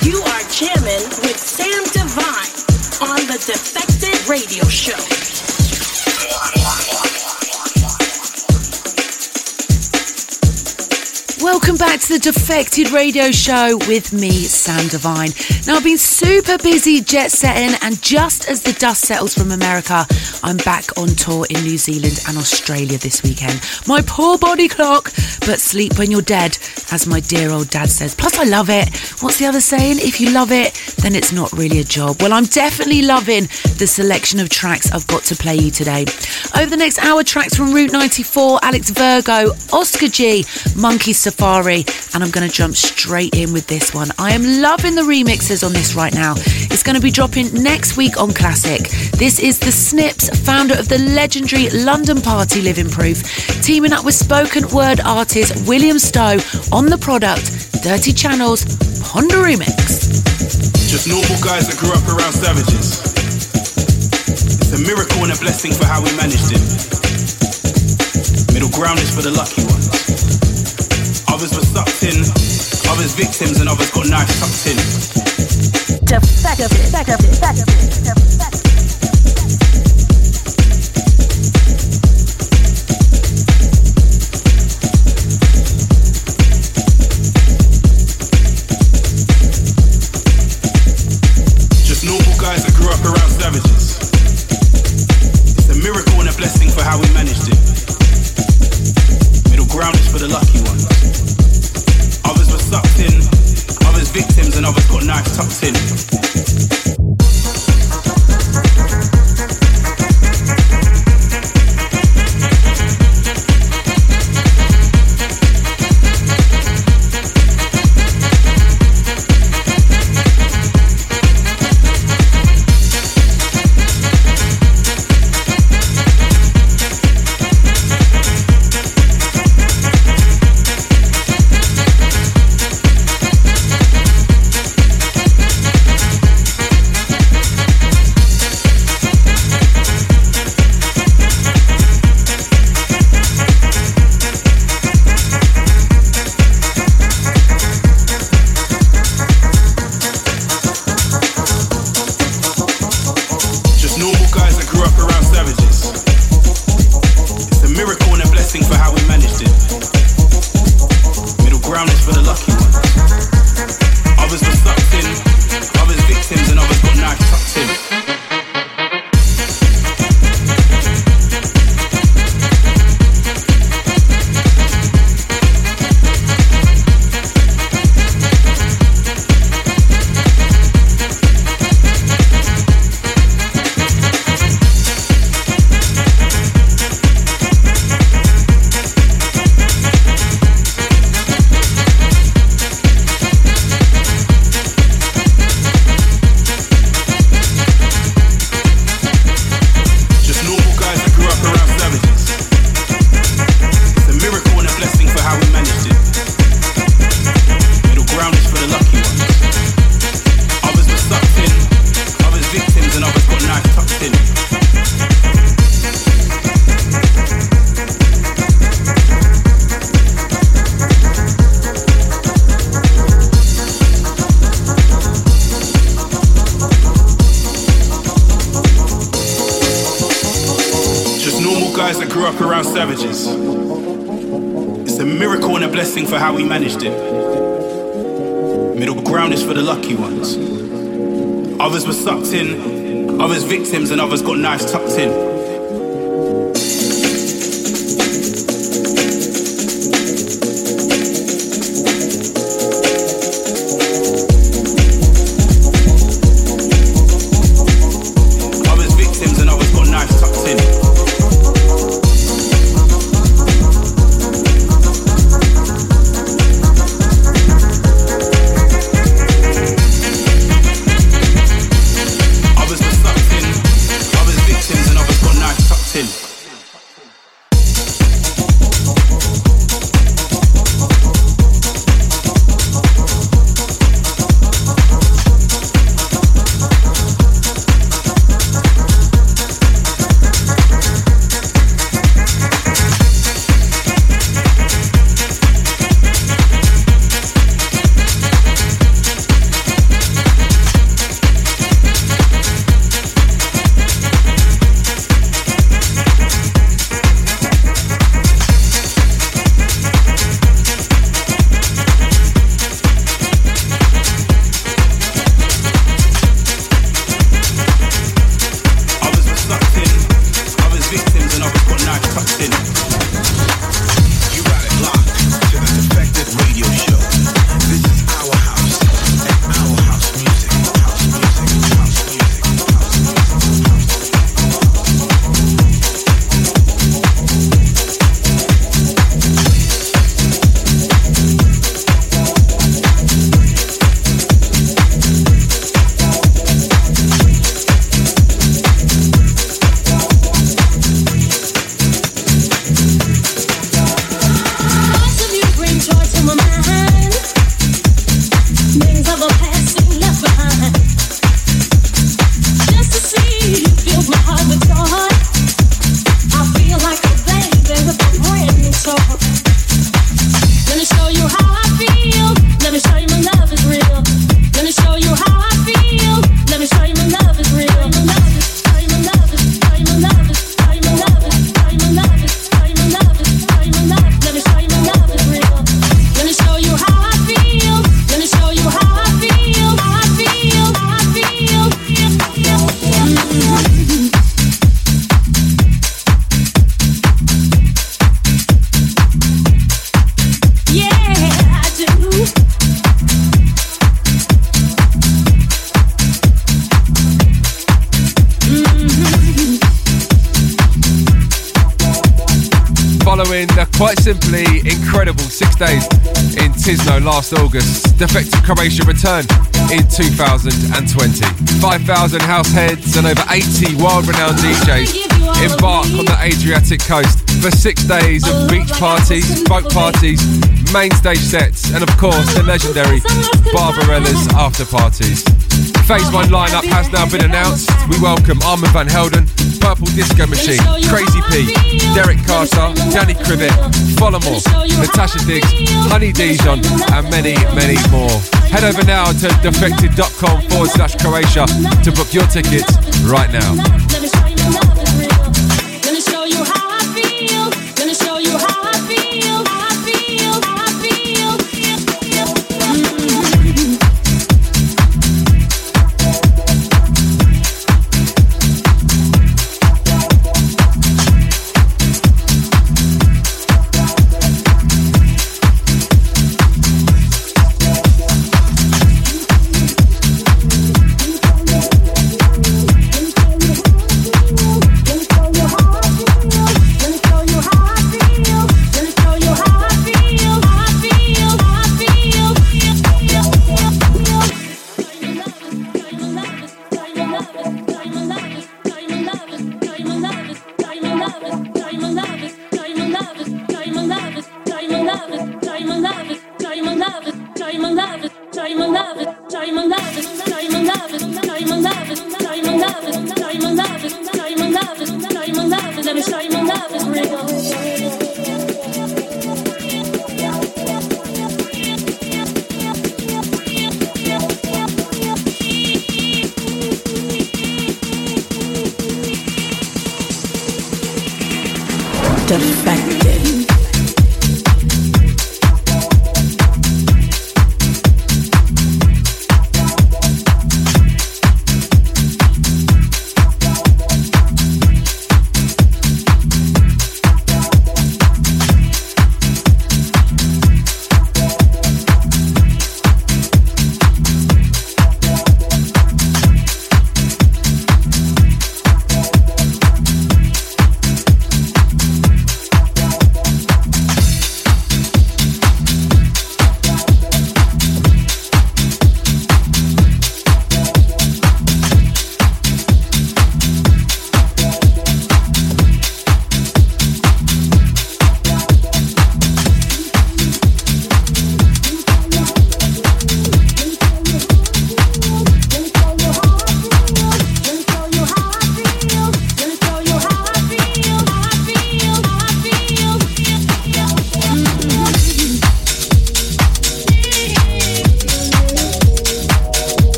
You are jamming with Sam Divine on the Defected Radio Show. Welcome back to the Defected Radio Show with me, Sam Divine. Now, I've been super busy jet setting, and just as the dust settles from America, I'm back on tour in New Zealand and Australia this weekend. My poor body clock, but sleep when you're dead, as my dear old dad says. Plus, I love it. What's the other saying? If you love it, then it's not really a job. Well, I'm definitely loving the selection of tracks I've got to play you today. Over the next hour, tracks from Route 94, Alex Virgo, Oscar G, Monkey Safari, and I'm going to jump straight in with this one. I am loving the remixes on this right now. It's going to be dropping next week on Classic. This is the Snips, founder of the legendary London Party Living Proof, teaming up with spoken word artist William Stowe on the product Dirty Channels Ponder Remix. Just normal guys that grew up around savages. It's a miracle and a blessing for how we managed it. Middle ground is for the lucky ones. Others were sucked in, others victims, and others got knives tucked in. Just normal guys that grew up around savages. It's a miracle and a blessing for how we managed it. Middle ground is for the lucky ones. Others were sucked in, others victims, and others got knives tucked in. Savages. It's a miracle and a blessing for how we managed it. Middle ground is for the lucky ones. Others were sucked in, others victims, and others got knives tucked in. Others were sucked in, others victims, and others got Quite simply incredible 6 days in Tisno last August, Defected Croatia returned in 2020. 5,000 house heads and over 80 world-renowned DJs embark on the Adriatic coast for 6 days of beach parties, folk parties, main stage sets, and of course the legendary Barbarella's after parties. Phase 1 lineup has now been announced. We welcome Armand van Helden, Purple Disco Machine, Crazy P, Derek Carter, Danny Crivet, Follamore, Natasha Diggs, Honey Dijon, and many, many more. Head over now to defected.com/Croatia to book your tickets right now.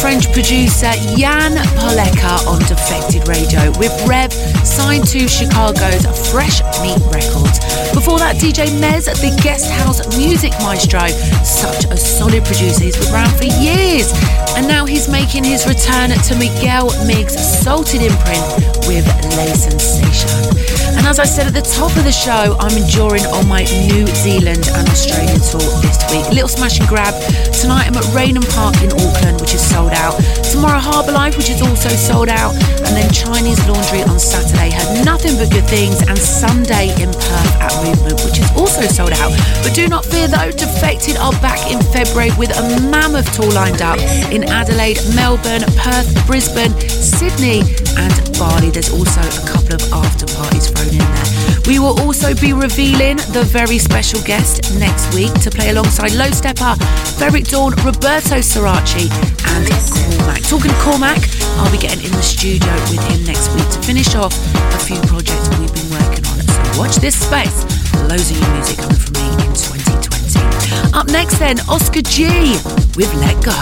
French producer Jan Poleka on Defected Radio, with Rev signed to Chicago's Fresh Meat Records. Before that, DJ Mez, the Guest House music maestro, such a solid producer. He's been around for years, and now he's making his return to Miguel Miggs' Salted imprint with Les Sensations. And as I said at the top of the show, I'm enduring on my New Zealand and Australia tour this week. Little smash and grab. Tonight I'm at Raynham Park in Auckland, which is sold out. Tomorrow Harbour Life, which is also sold out. And then Chinese Laundry on Saturday, had nothing but good things. And Sunday in Perth at Movement, which is also sold out. But do not fear though, Defected are back in February with a mammoth tour lined up in Adelaide, Melbourne, Perth, Brisbane, Sydney and Bali. There's also a couple of after parties thrown in there. We will also be revealing the very special guest next week to play alongside Low Stepper, Ferric Dawn, Roberto Sarachi and Cormac. Talking to Cormac, I'll be getting in the studio with him next week to finish off a few projects we've been working on. So watch this space. Loads of new music coming from me in 2020. Up next then, Oscar G with Let Go.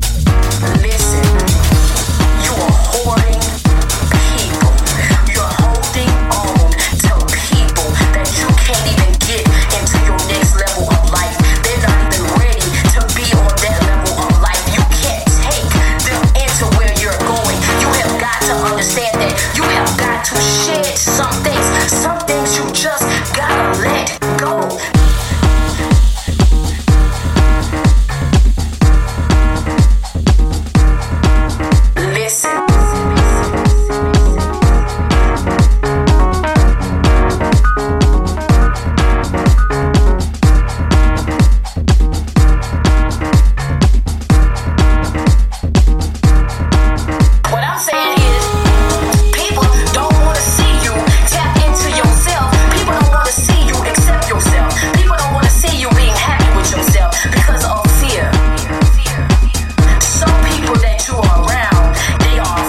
Listen, you are hoarding people. You're holding on to people that you can't even get into your next level of life. They're not even ready to be on that level of life. You can't take them into where you're going. You have got to understand that you have got to shed some things. Some things you just gotta let go. They are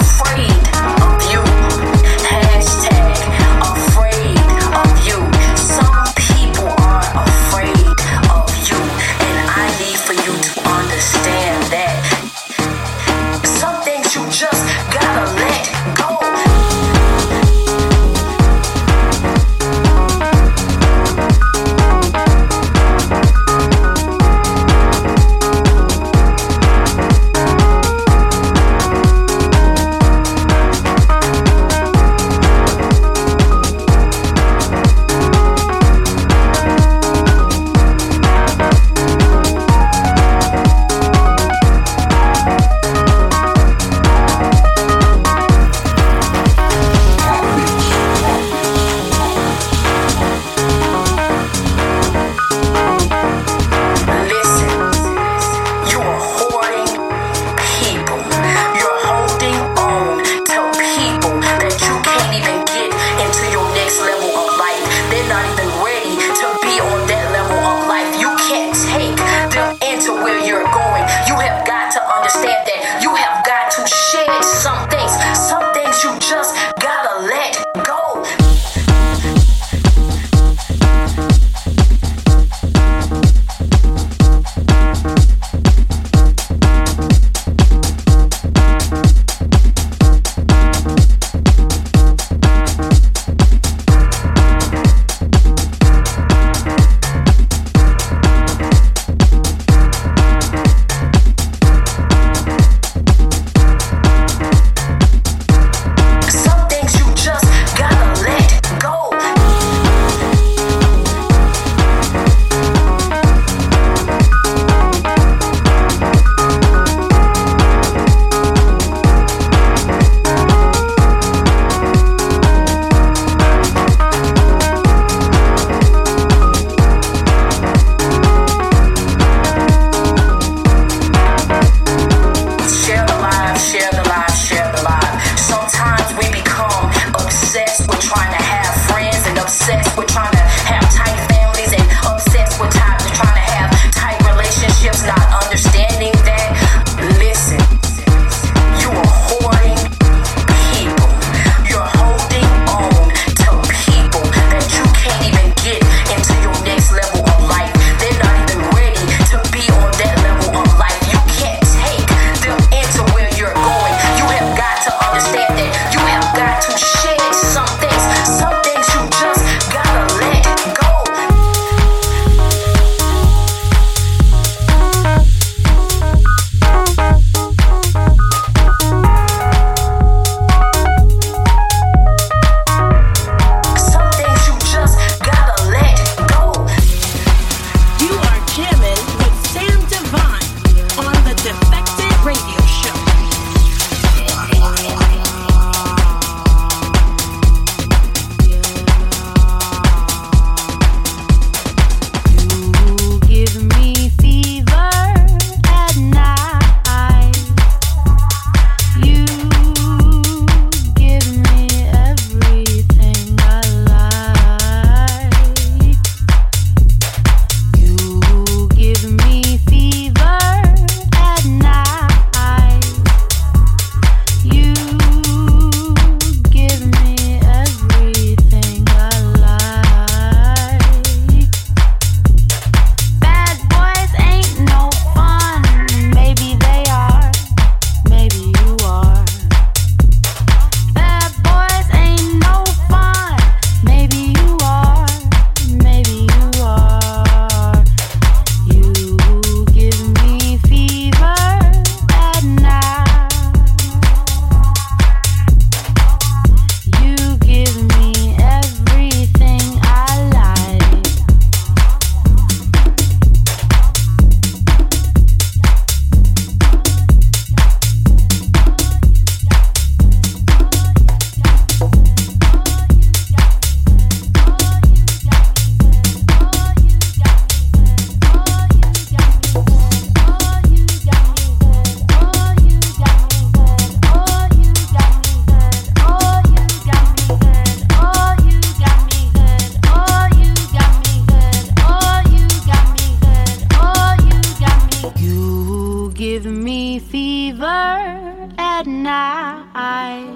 fever at night.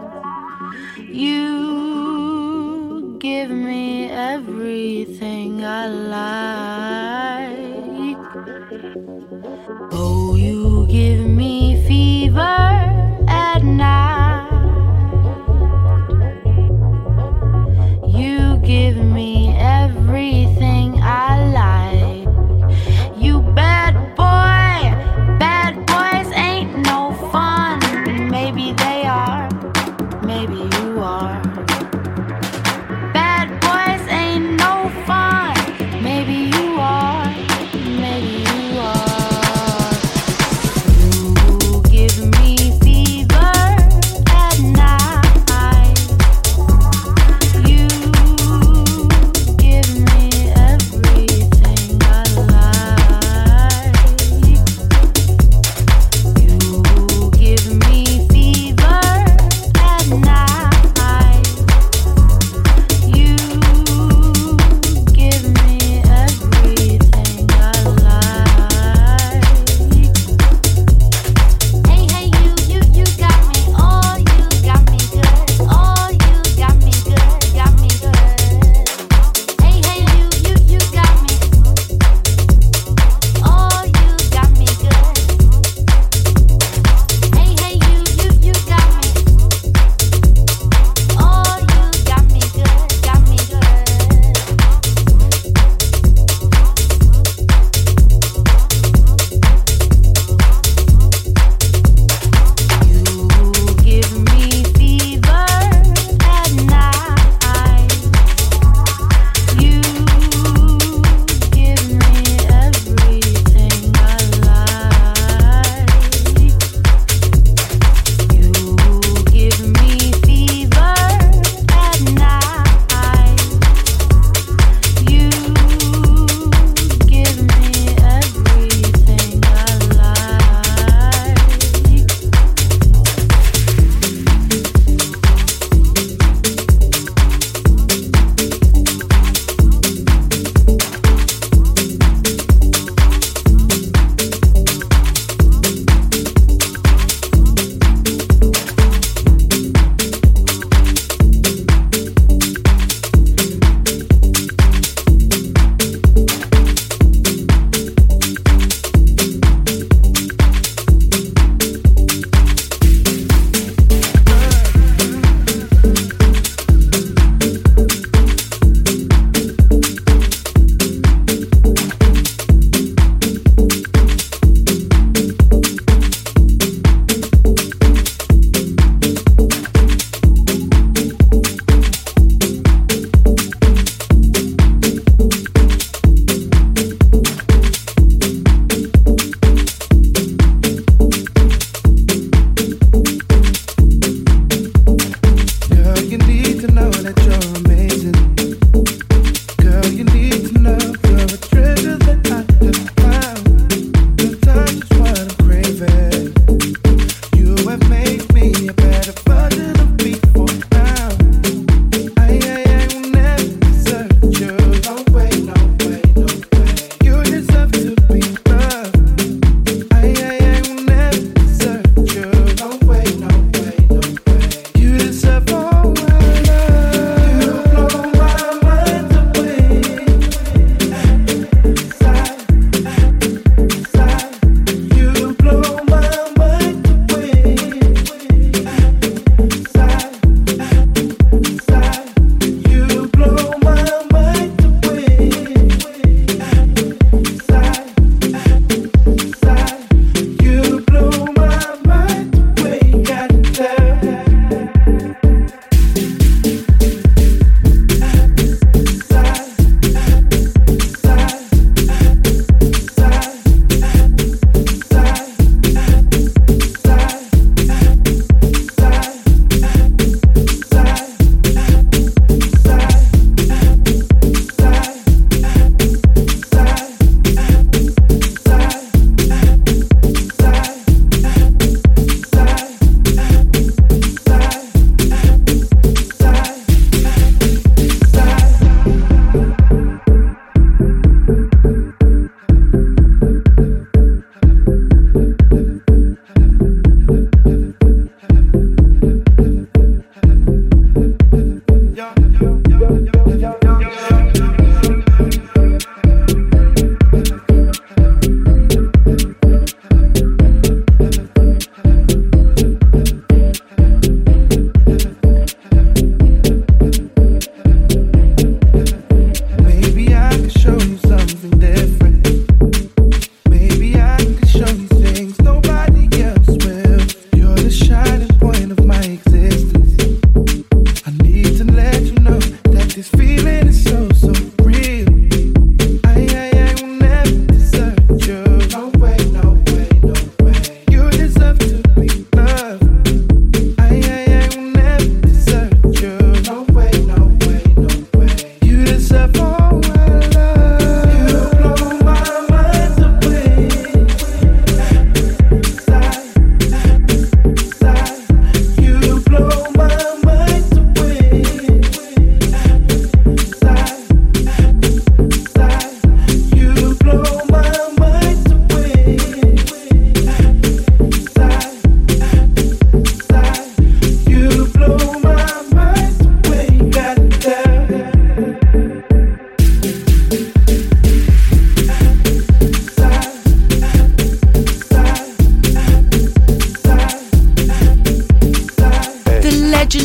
You give me everything I like. Oh, you give me fever at night. You give me everything I like. You bad boy, bad boys ain't no fun. Maybe they are, maybe you are. Bad boys ain't no fun. Maybe you are, maybe you are. You give me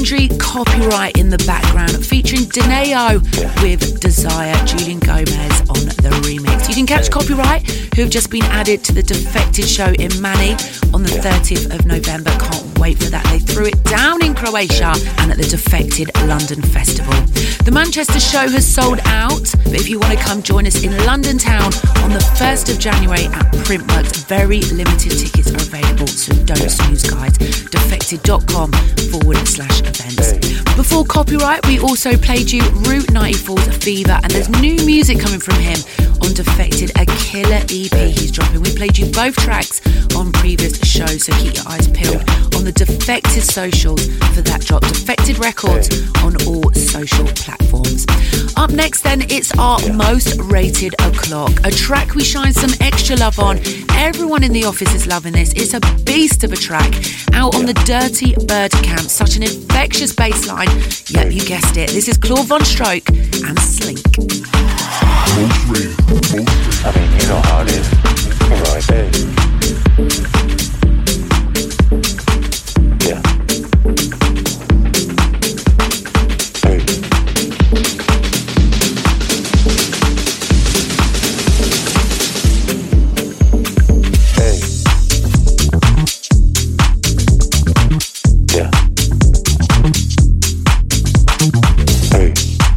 legendary Copyright in the background, featuring Deneo with Desire, Julian Gomez on the remix. You can catch Copyright, who have just been added to the Defected show in Mani on the 30th of November. Can't wait for that. They threw it down in Croatia and at the Defected London Festival. The Manchester show has sold out, but if you want to come join us in London town on the 1st of January at Printworks, very limited tickets are available, so don't snooze, guys. Defected.com/events. Before Copyright, we also played you Route 94's Fever, and there's new music coming from him on Defected, a killer EP he's dropping. We played you both tracks on previous shows, so keep your eyes peeled on the Defected socials for that drop. Defected Records on all social platforms. Up next then, it's our most rated o'clock, a track we shine some extra love on. Everyone in the office is loving this. It's a beast of a track, out on the Dirty Bird Camp. Such an infectious bass line. Yep, you guessed it. This is Claude Von Stroke and Slink. I mean, you know how it is. Right, hey. Yeah. Hey. Hey. Yeah. Hey.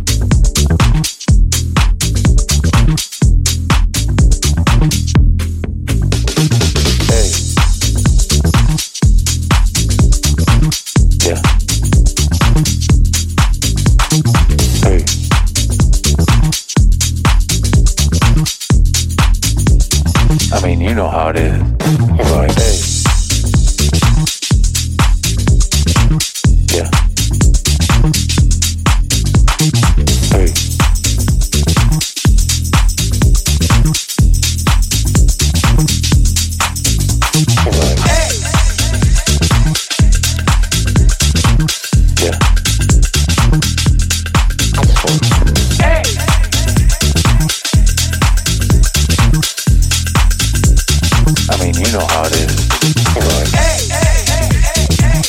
You know how it is. Right. Hey. Yeah. Hey. Right. Hey. Yeah. Hey. I mean, you know how it is. Right. Hey, hey, hey, hey,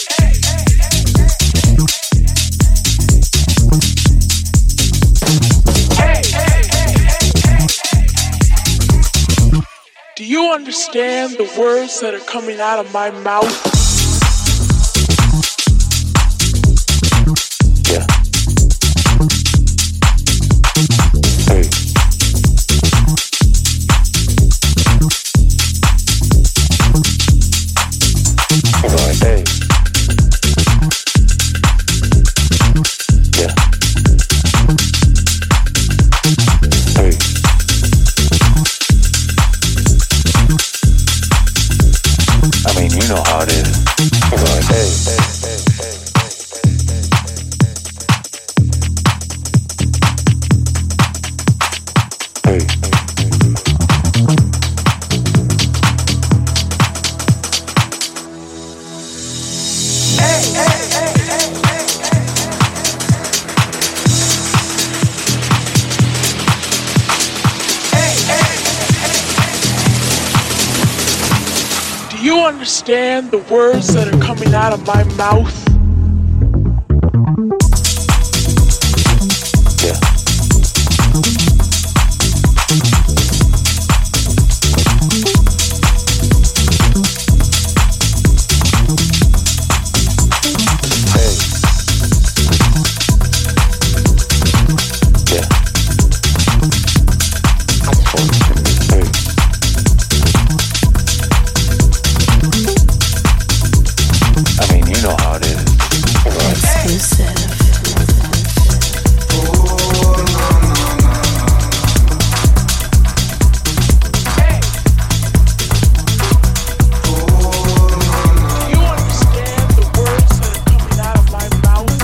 hey, hey, hey. Do you understand the words that are coming out of my mouth? Yeah. Hey. Right, hey. Yeah. Hey. I mean, you know how it is. Right, hey. Hey. Do you understand the words that are coming out of my mouth? Yeah. Hey. Yeah. Hey. I mean, you know how it is. Right. Exclusive. Do you understand the words that are coming out of my mouth?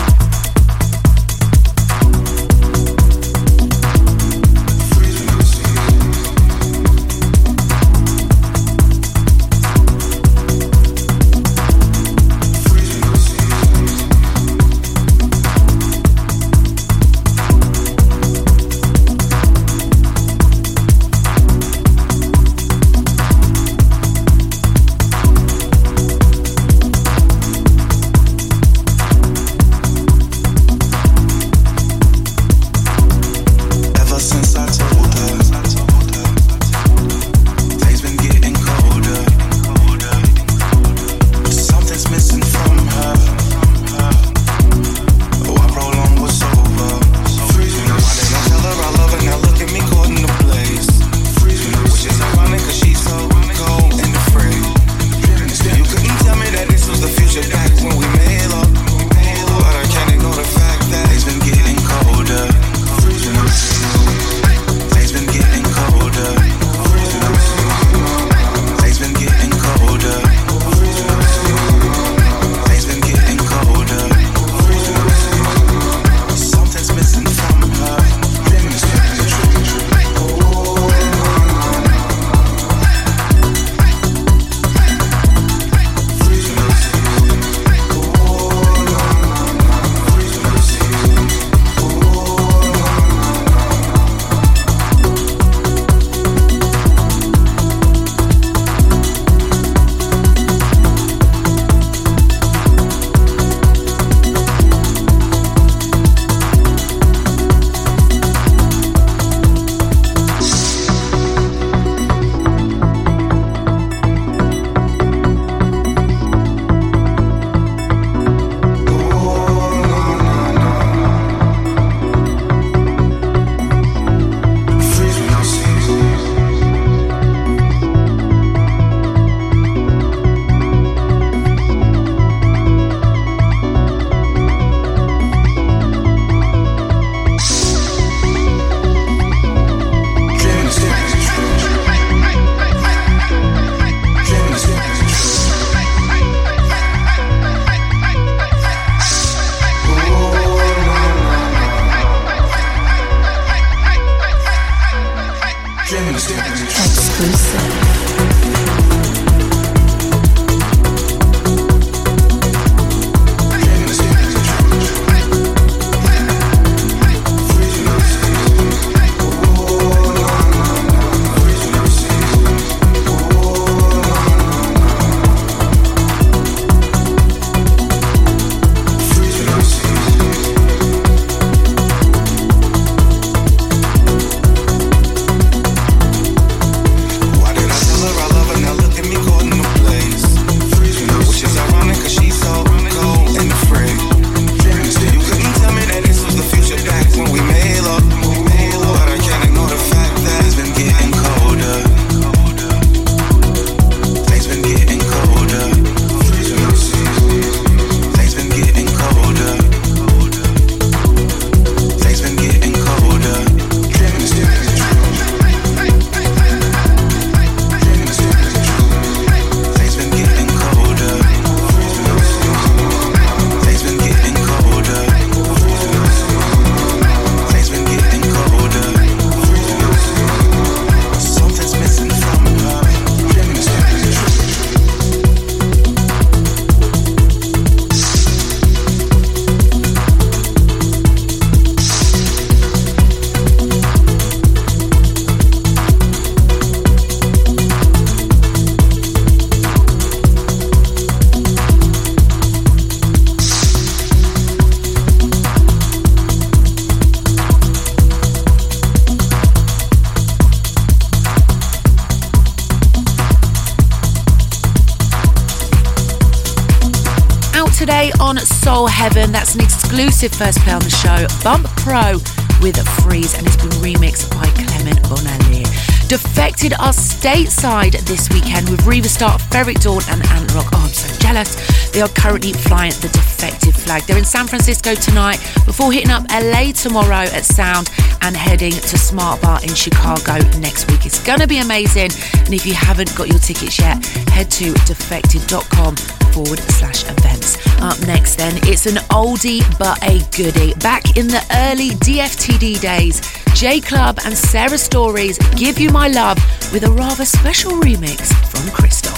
today on Soul Heaven. That's an exclusive first play on the show. Bump Pro with Freeze, and it's been remixed by Clement Bonalier. Defected are stateside this weekend with Riva Star, Ferric Dawn and Ant Rock. Oh, I'm so jealous. They are currently flying the Defected flag. They're in San Francisco tonight before hitting up LA tomorrow at Sound and heading to Smart Bar in Chicago next week. It's going to be amazing. And if you haven't got your tickets yet, head to defected.com/events. Up next then, it's an oldie but a goodie. Back in the early DFTD days, J Club and Sarah Stories Give You My Love with a rather special remix from Christoph.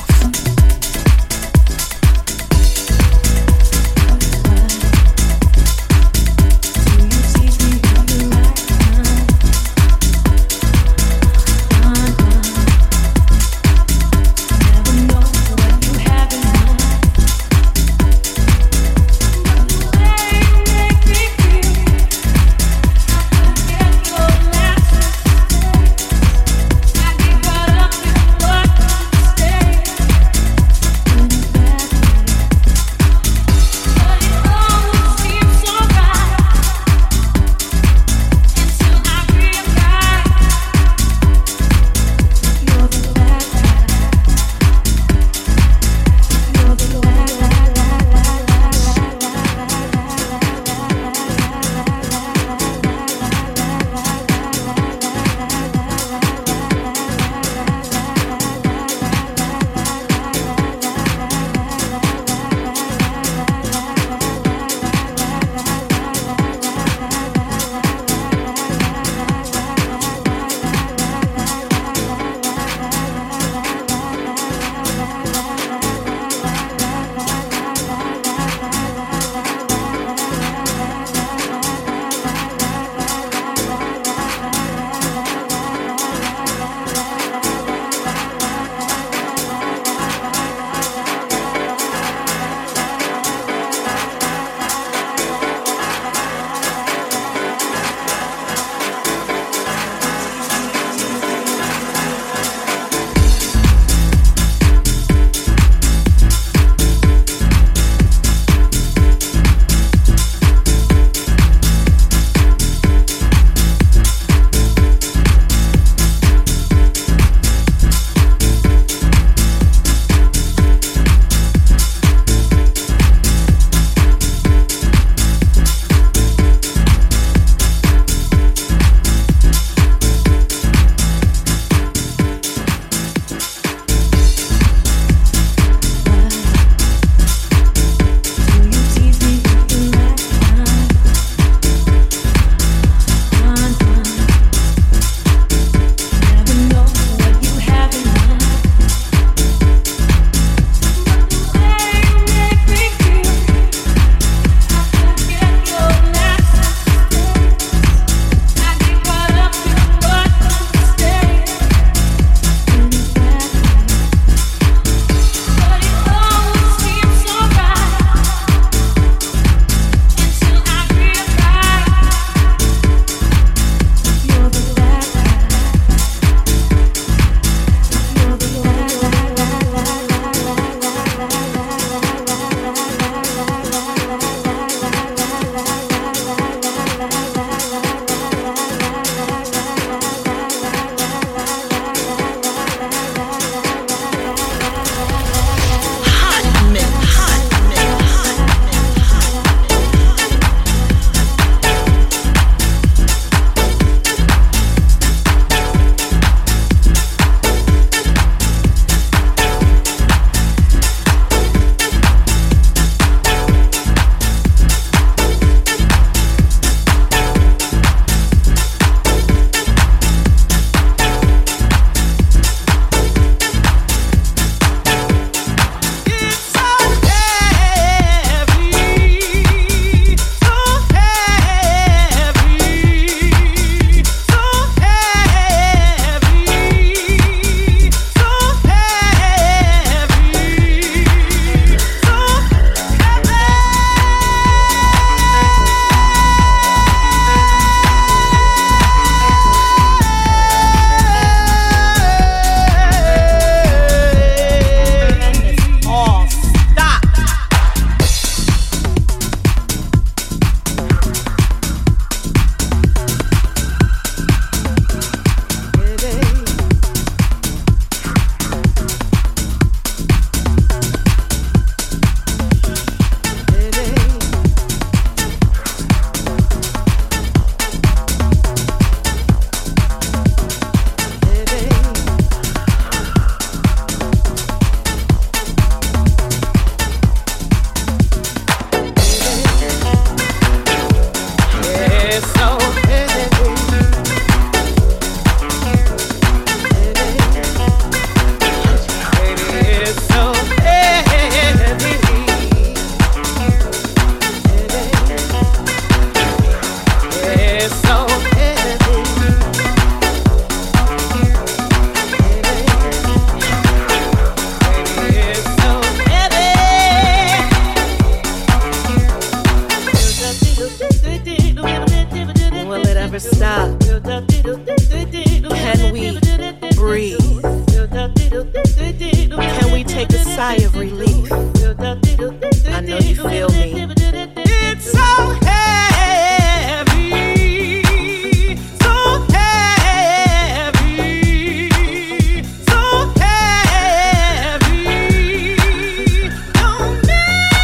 Stay. never stop? Can we breathe? Can we take a sigh of relief? I know you feel me. It's so heavy, so heavy, so heavy on me.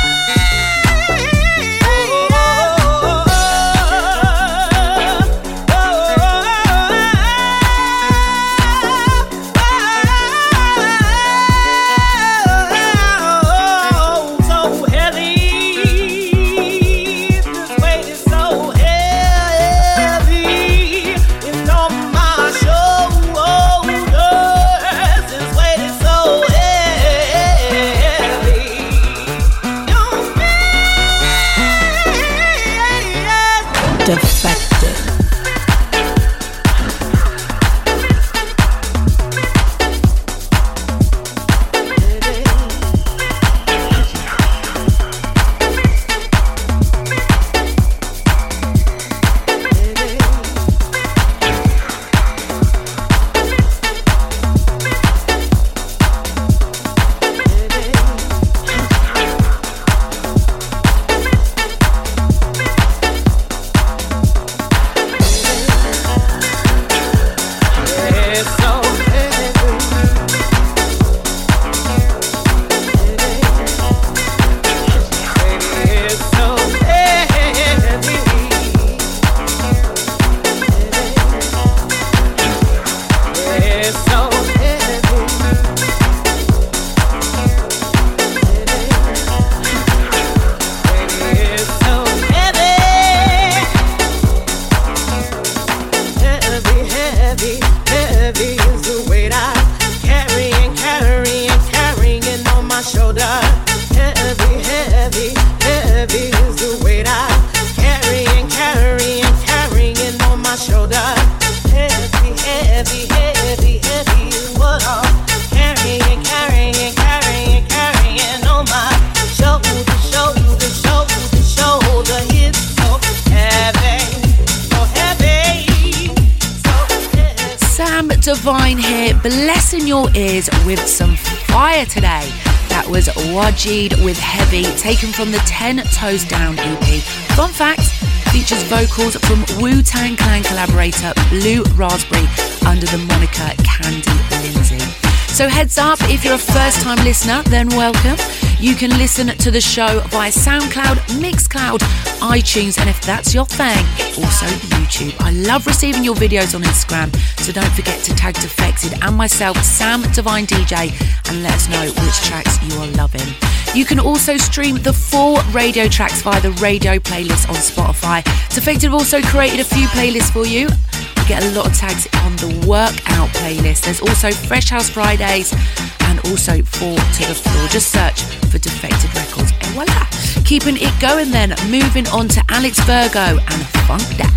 Divine here, blessing your ears with some fire today. That was Wajid with Heavy, taken from the 10 Toes Down EP. Fun fact, features vocals from Wu-Tang Clan collaborator Blue Raspberry under the moniker Candy Lindsay. So heads up, if you're a first-time listener, then welcome. You can listen to the show via SoundCloud, Mixcloud, iTunes, and if that's your thing, also YouTube. I love receiving your videos on Instagram, so don't forget to tag Defected and myself, Sam Divine DJ, and let us know which tracks you are loving. You can also stream the full radio tracks via the radio playlist on Spotify. Defected have also created a few playlists for you. Get a lot of tags on the workout playlist. There's also Fresh House Fridays and also 4 to the Floor. Just search for Defected Records and voila, keeping it going then. Moving on to Alex Virgo and Funk Dat.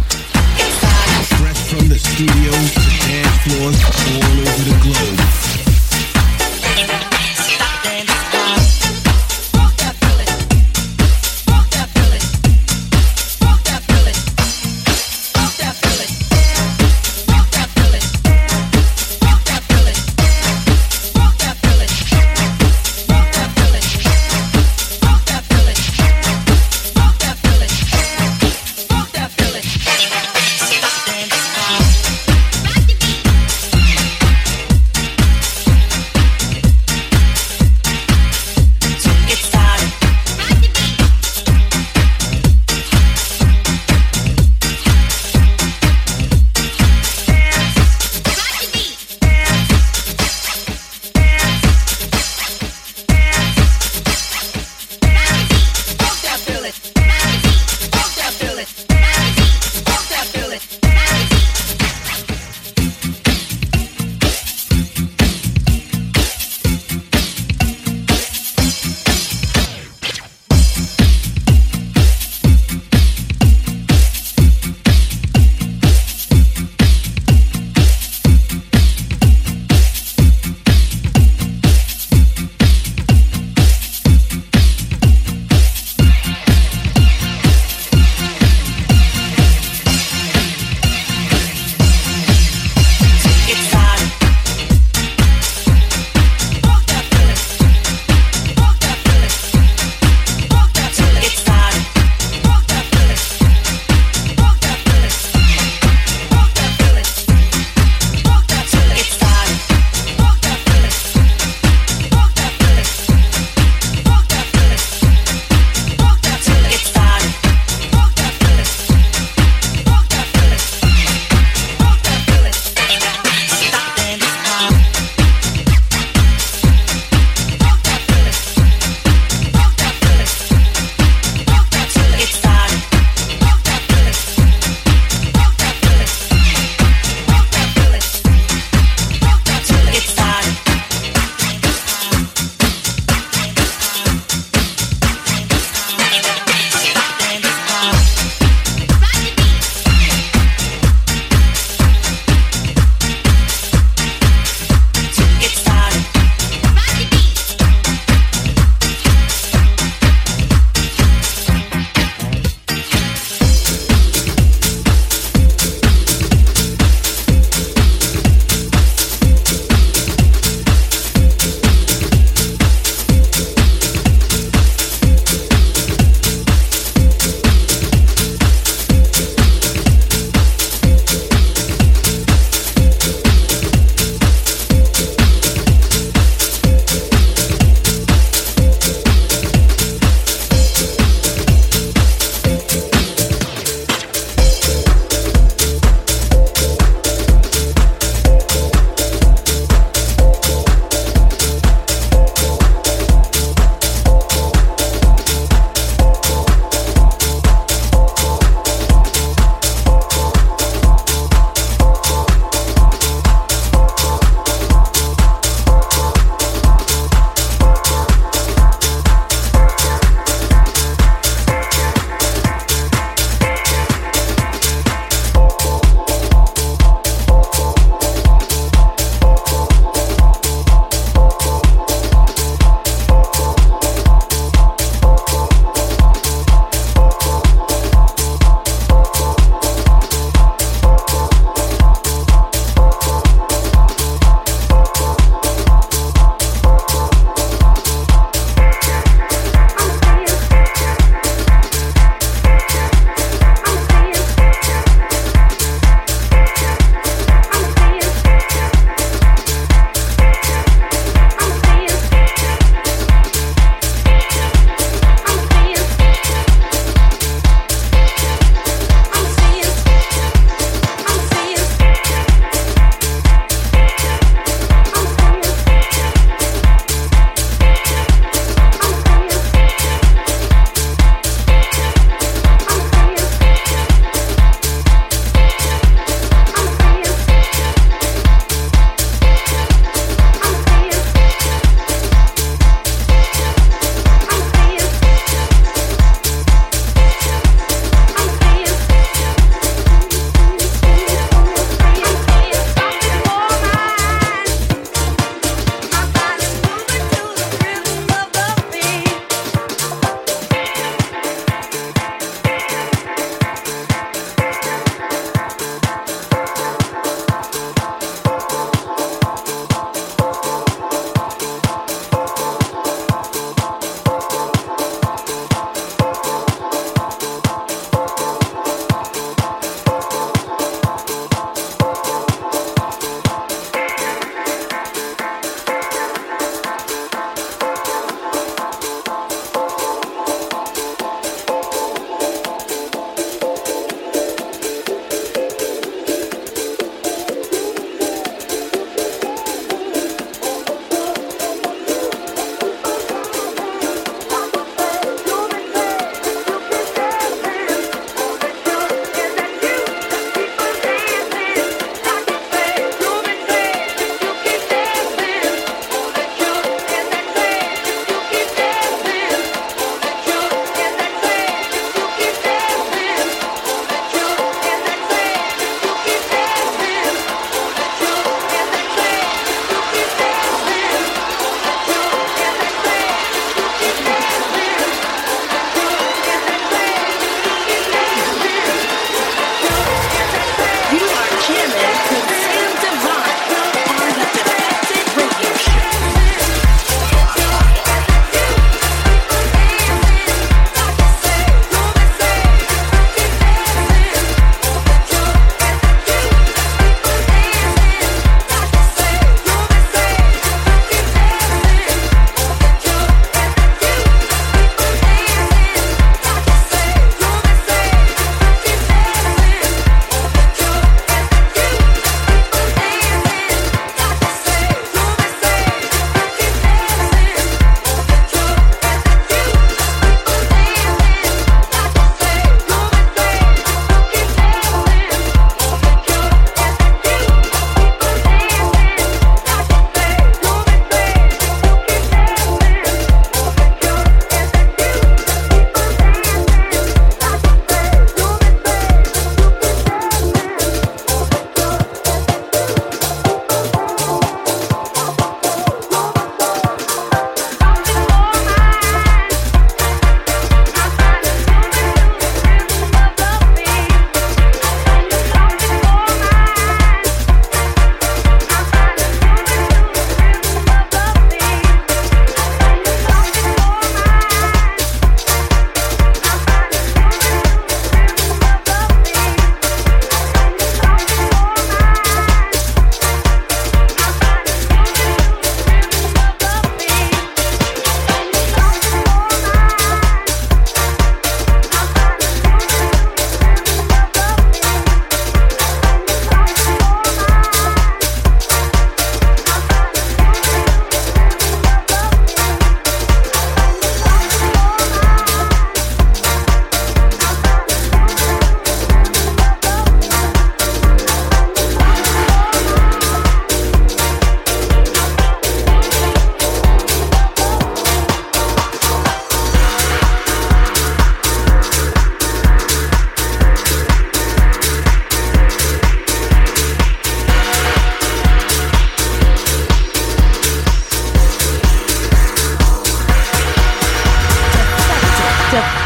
Fresh from the studios to dance floors all over the globe.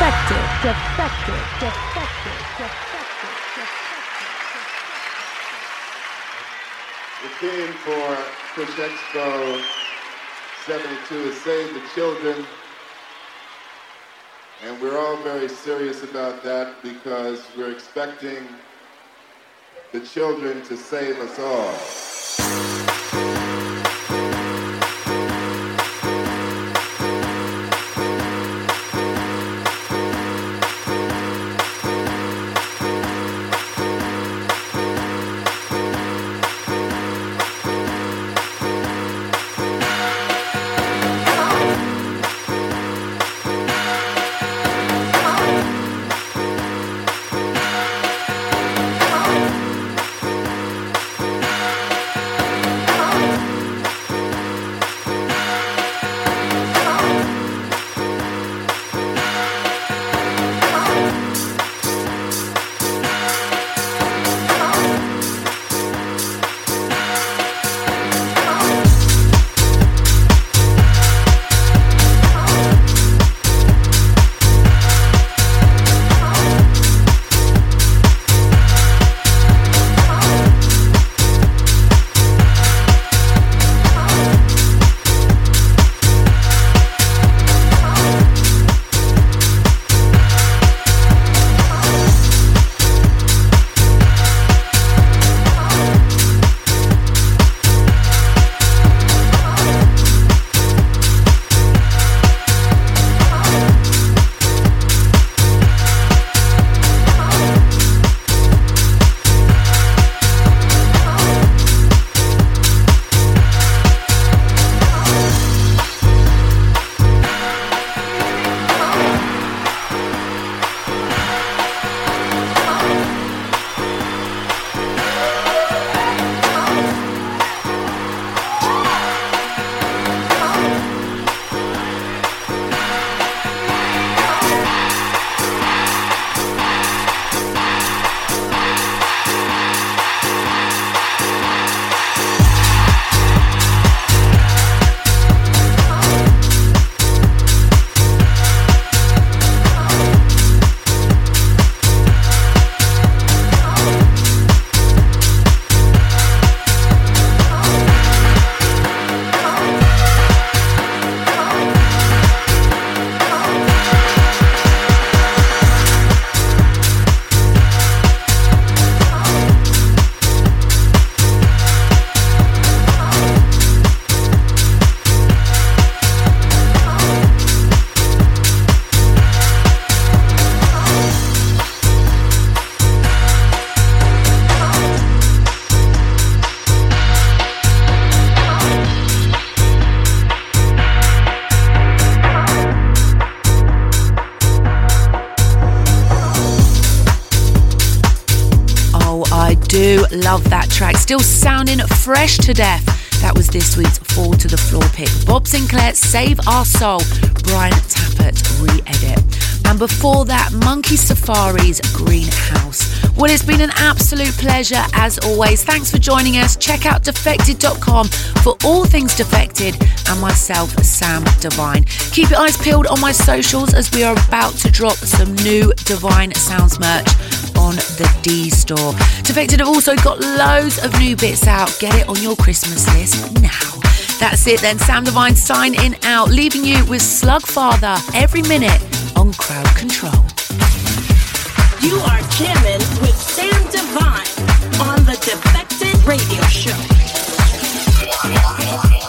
defected, defected, defected, defected, defected. The theme for Push Expo 72 is Save the Children. And we're all very serious about that because we're expecting the children to save us all. do love that track. Still sounding fresh to death. That was this week's Fall to the Floor pick. Bob Sinclair, Save Our Soul. Brian Tappert, re-edit. And before that, Monkey Safari's Greenhouse. Well, it's been an absolute pleasure as always. Thanks for joining us. Check out defected.com for all things Defected and myself, Sam Divine. Keep your eyes peeled on my socials as we are about to drop some new Divine Sounds merch on the D Store. Defected have also got loads of new bits out. Get it on your Christmas list now. That's it then. Sam Divine signing out, leaving you with Slugfather every minute on Crowd Control. You are jamming with Sam Divine on the Defected Radio Show.